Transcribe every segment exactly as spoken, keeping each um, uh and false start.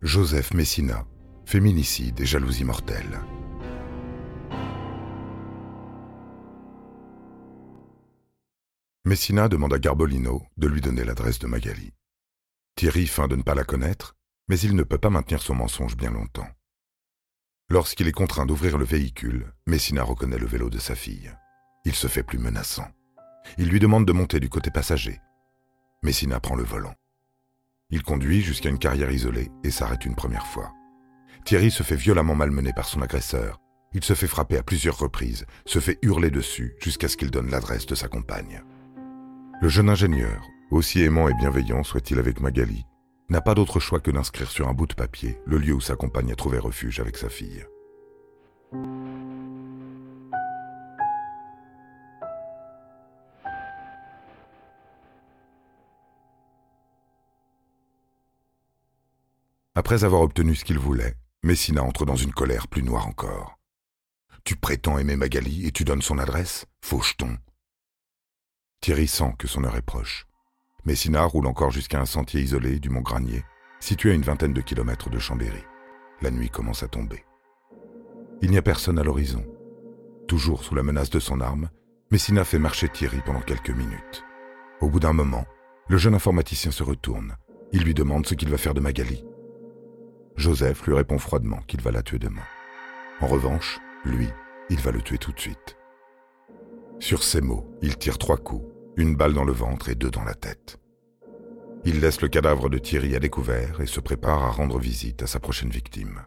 Joseph Messina, féminicide et jalousie mortelle. Messina demande à Garbolino de lui donner l'adresse de Magali. Thierry feint de ne pas la connaître, mais il ne peut pas maintenir son mensonge bien longtemps. Lorsqu'il est contraint d'ouvrir le véhicule, Messina reconnaît le vélo de sa fille. Il se fait plus menaçant. Il lui demande de monter du côté passager. Messina prend le volant. Il conduit jusqu'à une carrière isolée et s'arrête une première fois. Thierry se fait violemment malmener par son agresseur. Il se fait frapper à plusieurs reprises, se fait hurler dessus jusqu'à ce qu'il donne l'adresse de sa compagne. Le jeune ingénieur, aussi aimant et bienveillant soit-il avec Magali, n'a pas d'autre choix que d'inscrire sur un bout de papier le lieu où sa compagne a trouvé refuge avec sa fille. Après avoir obtenu ce qu'il voulait, Messina entre dans une colère plus noire encore. « Tu prétends aimer Magali et tu donnes son adresse ? Faux jeton !» Thierry sent que son heure est proche. Messina roule encore jusqu'à un sentier isolé du Mont Granier, situé à une vingtaine de kilomètres de Chambéry. La nuit commence à tomber. Il n'y a personne à l'horizon. Toujours sous la menace de son arme, Messina fait marcher Thierry pendant quelques minutes. Au bout d'un moment, le jeune informaticien se retourne. Il lui demande ce qu'il va faire de Magali. Joseph lui répond froidement qu'il va la tuer demain. En revanche, lui, il va le tuer tout de suite. Sur ces mots, il tire trois coups, une balle dans le ventre et deux dans la tête. Il laisse le cadavre de Thierry à découvert et se prépare à rendre visite à sa prochaine victime.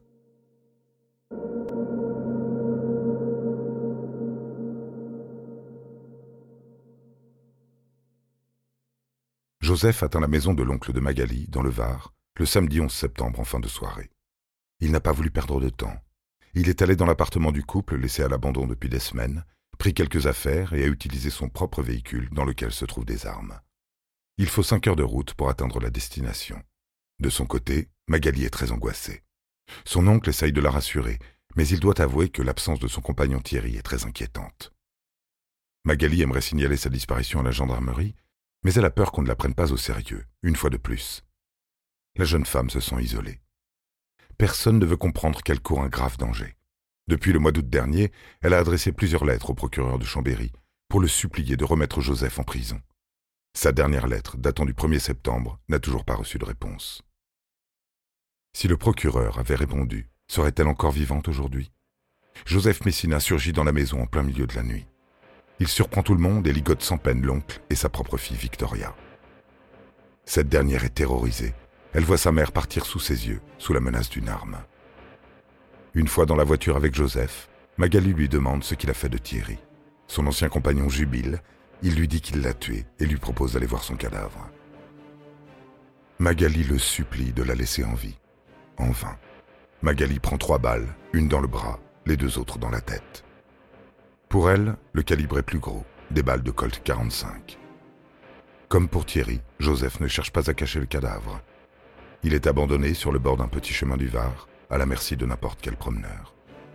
Joseph atteint la maison de l'oncle de Magali, dans le Var, le samedi onze septembre en fin de soirée. Il n'a pas voulu perdre de temps. Il est allé dans l'appartement du couple laissé à l'abandon depuis des semaines, pris quelques affaires et a utilisé son propre véhicule dans lequel se trouvent des armes. Il faut cinq heures de route pour atteindre la destination. De son côté, Magali est très angoissée. Son oncle essaye de la rassurer, mais il doit avouer que l'absence de son compagnon Thierry est très inquiétante. Magali aimerait signaler sa disparition à la gendarmerie, mais elle a peur qu'on ne la prenne pas au sérieux, une fois de plus. La jeune femme se sent isolée. Personne ne veut comprendre qu'elle court un grave danger. Depuis le mois d'août dernier, elle a adressé plusieurs lettres au procureur de Chambéry pour le supplier de remettre Joseph en prison. Sa dernière lettre, datant du premier septembre, n'a toujours pas reçu de réponse. Si le procureur avait répondu, serait-elle encore vivante aujourd'hui ? Joseph Messina surgit dans la maison en plein milieu de la nuit. Il surprend tout le monde et ligote sans peine l'oncle et sa propre fille Victoria. Cette dernière est terrorisée. Elle voit sa mère partir sous ses yeux, sous la menace d'une arme. Une fois dans la voiture avec Joseph, Magali lui demande ce qu'il a fait de Thierry. Son ancien compagnon jubile, il lui dit qu'il l'a tué et lui propose d'aller voir son cadavre. Magali le supplie de la laisser en vie. En vain. Magali prend trois balles, une dans le bras, les deux autres dans la tête. Pour elle, le calibre est plus gros, des balles de Colt quarante-cinq. Comme pour Thierry, Joseph ne cherche pas à cacher le cadavre. Il est abandonné sur le bord d'un petit chemin du Var, à la merci de n'importe quel promeneur.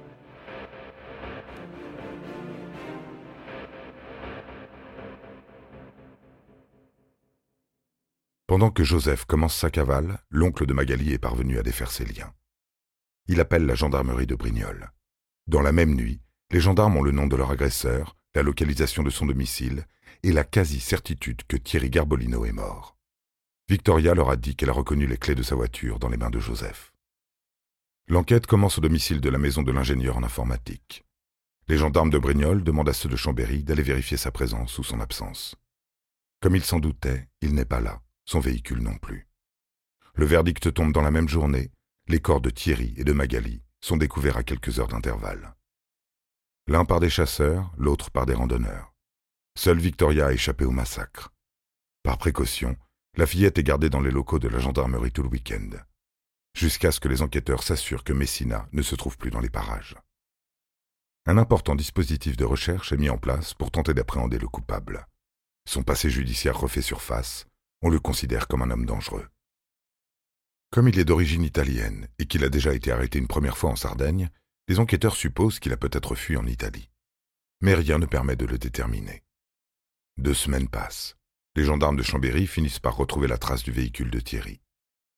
Pendant que Joseph commence sa cavale, l'oncle de Magali est parvenu à défaire ses liens. Il appelle la gendarmerie de Brignoles. Dans la même nuit, les gendarmes ont le nom de leur agresseur, la localisation de son domicile et la quasi-certitude que Thierry Garbolino est mort. Victoria leur a dit qu'elle a reconnu les clés de sa voiture dans les mains de Joseph. L'enquête commence au domicile de la maison de l'ingénieur en informatique. Les gendarmes de Brignoles demandent à ceux de Chambéry d'aller vérifier sa présence ou son absence. Comme ils s'en doutaient, il n'est pas là, son véhicule non plus. Le verdict tombe dans la même journée, les corps de Thierry et de Magali sont découverts à quelques heures d'intervalle. L'un par des chasseurs, l'autre par des randonneurs. Seule Victoria a échappé au massacre. Par précaution, la fillette est gardée dans les locaux de la gendarmerie tout le week-end, jusqu'à ce que les enquêteurs s'assurent que Messina ne se trouve plus dans les parages. Un important dispositif de recherche est mis en place pour tenter d'appréhender le coupable. Son passé judiciaire refait surface, on le considère comme un homme dangereux. Comme il est d'origine italienne et qu'il a déjà été arrêté une première fois en Sardaigne, les enquêteurs supposent qu'il a peut-être fui en Italie. Mais rien ne permet de le déterminer. Deux semaines passent. Les gendarmes de Chambéry finissent par retrouver la trace du véhicule de Thierry.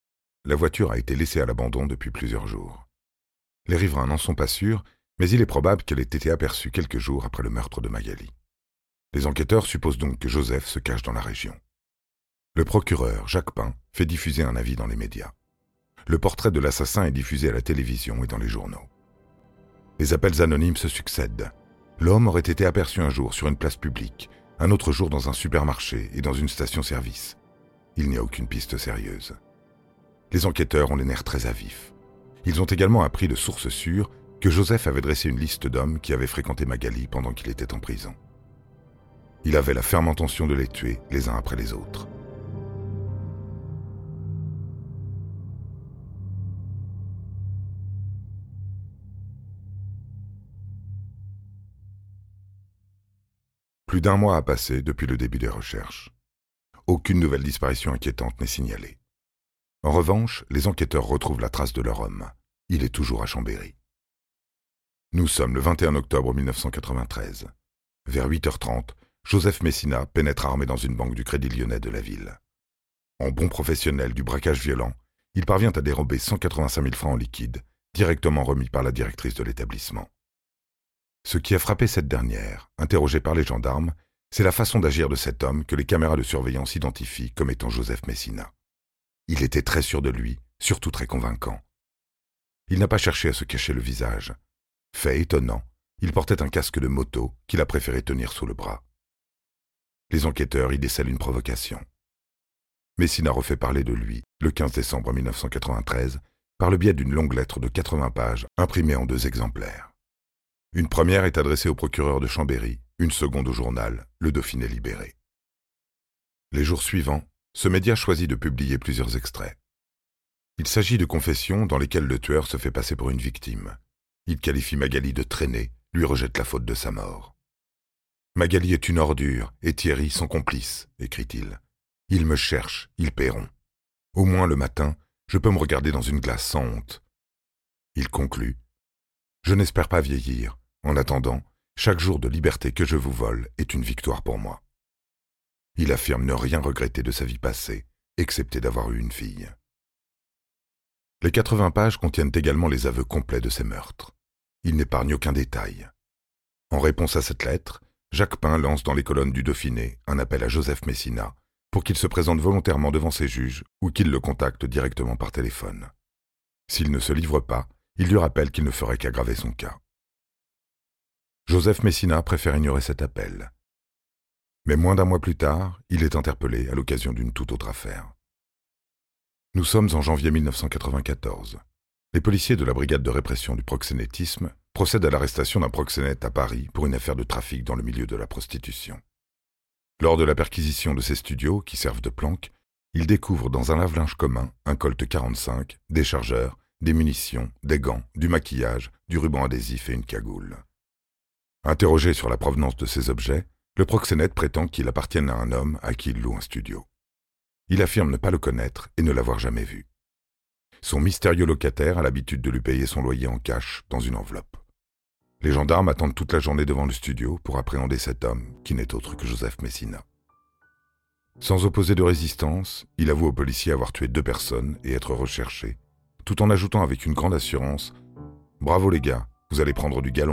la voiture a été laissée à l'abandon depuis plusieurs jours. Les riverains n'en sont pas sûrs, mais il est probable qu'elle ait été aperçue quelques jours après le meurtre de Magali. Les enquêteurs supposent donc que Joseph se cache dans la région. Le procureur, Jacques Pain, fait diffuser un avis dans les médias. Le portrait de l'assassin est diffusé à la télévision et dans les journaux. Les appels anonymes se succèdent. L'homme aurait été aperçu un jour sur une place publique, un autre jour dans un supermarché et dans une station-service. Il n'y a aucune piste sérieuse. Les enquêteurs ont les nerfs très à vif. Ils ont également appris de sources sûres que Joseph avait dressé une liste d'hommes qui avaient fréquenté Magali pendant qu'il était en prison. Il avait la ferme intention de les tuer les uns après les autres. Plus d'un mois a passé depuis le début des recherches. Aucune nouvelle disparition inquiétante n'est signalée. En revanche, les enquêteurs retrouvent la trace de leur homme. Il est toujours à Chambéry. Nous sommes le vingt et un octobre mille neuf cent quatre-vingt-treize. Vers huit heures trente, Joseph Messina pénètre armé dans une banque du Crédit Lyonnais de la ville. En bon professionnel du braquage violent, il parvient à dérober cent quatre-vingt-cinq mille francs en liquide, directement remis par la directrice de l'établissement. Ce qui a frappé cette dernière, interrogée par les gendarmes, c'est la façon d'agir de cet homme que les caméras de surveillance identifient comme étant Joseph Messina. Il était très sûr de lui, surtout très convaincant. Il n'a pas cherché à se cacher le visage. Fait étonnant, il portait un casque de moto qu'il a préféré tenir sous le bras. Les enquêteurs y décèlent une provocation. Messina refait parler de lui, le quinze décembre mille neuf cent quatre-vingt-treize, par le biais d'une longue lettre de quatre-vingts pages imprimée en deux exemplaires. Une première est adressée au procureur de Chambéry, une seconde au journal, Le Dauphiné libéré. Les jours suivants, ce média choisit de publier plusieurs extraits. Il s'agit de confessions dans lesquelles le tueur se fait passer pour une victime. Il qualifie Magali de traînée, lui rejette la faute de sa mort. « Magali est une ordure, et Thierry son complice », écrit-il. « Ils me cherchent, ils paieront. Au moins le matin, je peux me regarder dans une glace sans honte. » Il conclut. « Je n'espère pas vieillir. En attendant, chaque jour de liberté que je vous vole est une victoire pour moi. » Il affirme ne rien regretter de sa vie passée, excepté d'avoir eu une fille. Les quatre-vingts pages contiennent également les aveux complets de ses meurtres. Il n'épargne aucun détail. En réponse à cette lettre, Jacques Pain lance dans les colonnes du Dauphiné un appel à Joseph Messina pour qu'il se présente volontairement devant ses juges ou qu'il le contacte directement par téléphone. S'il ne se livre pas, il lui rappelle qu'il ne ferait qu'aggraver son cas. Joseph Messina préfère ignorer cet appel. Mais moins d'un mois plus tard, il est interpellé à l'occasion d'une toute autre affaire. Nous sommes en janvier mille neuf cent quatre-vingt-quatorze. Les policiers de la brigade de répression du proxénétisme procèdent à l'arrestation d'un proxénète à Paris pour une affaire de trafic dans le milieu de la prostitution. Lors de la perquisition de ces studios, qui servent de planque, ils découvrent dans un lave-linge commun un Colt quarante-cinq, des chargeurs, des munitions, des gants, du maquillage, du ruban adhésif et une cagoule. Interrogé sur la provenance de ces objets, le proxénète prétend qu'ils appartiennent à un homme à qui il loue un studio. Il affirme ne pas le connaître et ne l'avoir jamais vu. Son mystérieux locataire a l'habitude de lui payer son loyer en cash dans une enveloppe. Les gendarmes attendent toute la journée devant le studio pour appréhender cet homme qui n'est autre que Joseph Messina. Sans opposer de résistance, il avoue aux policiers avoir tué deux personnes et être recherché, tout en ajoutant avec une grande assurance « Bravo les gars, vous allez prendre du galon ».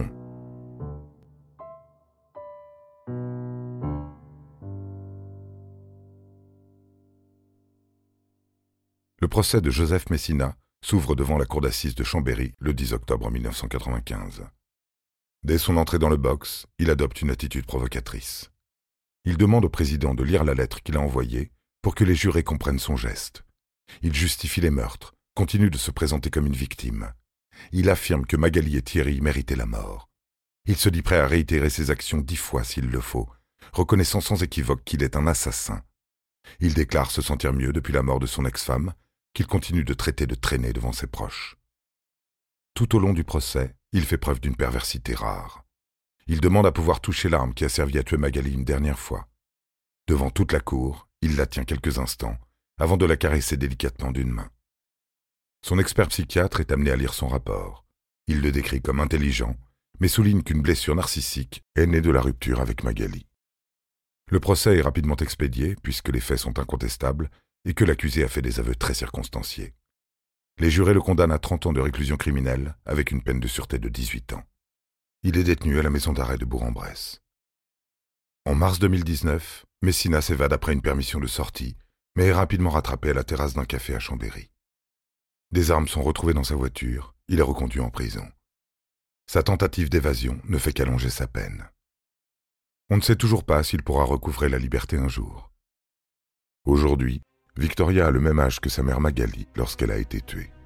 Le procès de Joseph Messina s'ouvre devant la cour d'assises de Chambéry le dix octobre mille neuf cent quatre-vingt-quinze. Dès son entrée dans le box, il adopte une attitude provocatrice. Il demande au président de lire la lettre qu'il a envoyée pour que les jurés comprennent son geste. Il justifie les meurtres, continue de se présenter comme une victime. Il affirme que Magali et Thierry méritaient la mort. Il se dit prêt à réitérer ses actions dix fois s'il le faut, reconnaissant sans équivoque qu'il est un assassin. Il déclare se sentir mieux depuis la mort de son ex-femme, qu'il continue de traiter de traînée devant ses proches. Tout au long du procès, il fait preuve d'une perversité rare. Il demande à pouvoir toucher l'arme qui a servi à tuer Magali une dernière fois. Devant toute la cour, il la tient quelques instants, avant de la caresser délicatement d'une main. Son expert psychiatre est amené à lire son rapport. Il le décrit comme intelligent, mais souligne qu'une blessure narcissique est née de la rupture avec Magali. Le procès est rapidement expédié, puisque les faits sont incontestables, et que l'accusé a fait des aveux très circonstanciés. Les jurés le condamnent à trente ans de réclusion criminelle avec une peine de sûreté de dix-huit ans. Il est détenu à la maison d'arrêt de Bourg-en-Bresse. En mars deux mille dix-neuf, Messina s'évade après une permission de sortie, mais est rapidement rattrapé à la terrasse d'un café à Chambéry. Des armes sont retrouvées dans sa voiture, il est reconduit en prison. Sa tentative d'évasion ne fait qu'allonger sa peine. On ne sait toujours pas s'il pourra recouvrer la liberté un jour. Aujourd'hui, Victoria a le même âge que sa mère Magali lorsqu'elle a été tuée.